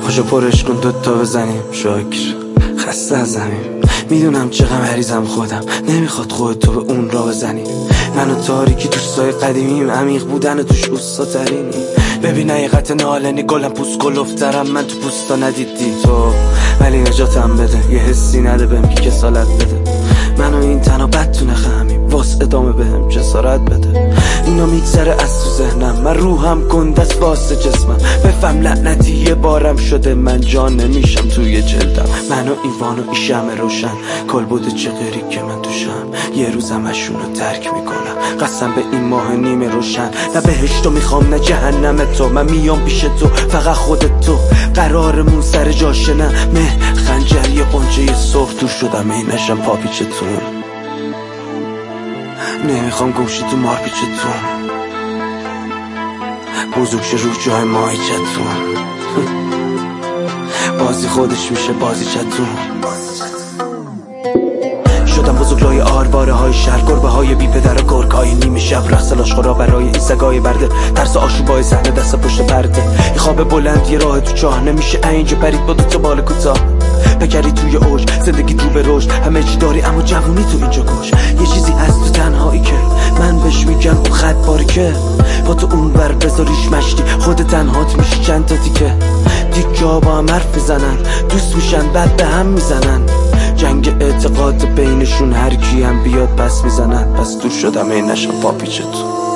پاشو پرش کن دوتا بزنیم شکر خسته از زمین. میدونم چقدر مریضم خودم، نمیخواد خودتو به اون را بزنی. من و تاریکی دوستای قدیمیم، عمیق بودن و توش اوستا ترینی. ببین حقیقت نالنی گلم پوست گلفترم، من تو پوستا ندیدی تو، ولی نجاتم بده. یه حسی نده بهم که کسالت بده. من و این تنها بد تو نخمیم، واس ادامه بهم جسارت بده. اینا میگذره از تو ذهنم، من روحم گندست واسه جسمم. بفهم لعنتی یه بارم شده، من جان نمیشم توی جلدم. من و ایوان و این شمع روشن، کل بوده چه غیری که من توشم. یه روزم اشونو ترک میکنم، قسم به این ماه نیمه روشن. نه بهشتو میخوام نه جهنم تو، من میام پیش تو فقط خودت تو. قرارمون سر جاشه نه مه خنجر یه قنچه صبح تو شدم ای نشم پاپیچتون. نمیخوام گوشی تو مار پیچتون، بزرگ شه رو جای ماهیچتون. بازی خودش میشه بازی چتون. شدم بزرگلای آرواره های شهر، گربه های بی پدر و گرگ های نیمه شب. رقص لاشخورا برای این سگای برده، ترس آشوبای صحنه دست پشت پرده. این خواب بلند یه راه تو چاه، نمیشه اینجا پرید با دوتا بال کوتاه. بگری توی اوج زندگی تو به رشد، همه چی داری اما جوونی تو اینجا کش. یه چیزی هست تو تنهایی که من بهش میگم اون خط باریکه. با تو اون بر بذاریش مشتی، خود تنهات میشی چند تا تیکه. دیگه با هم حرف میزنن، دوست میشن بعد به هم میزنن. جنگ اعتقاد بینشون هر کی هم بیاد پس میزنن. پس دور شدم این نشم پاپیچتون.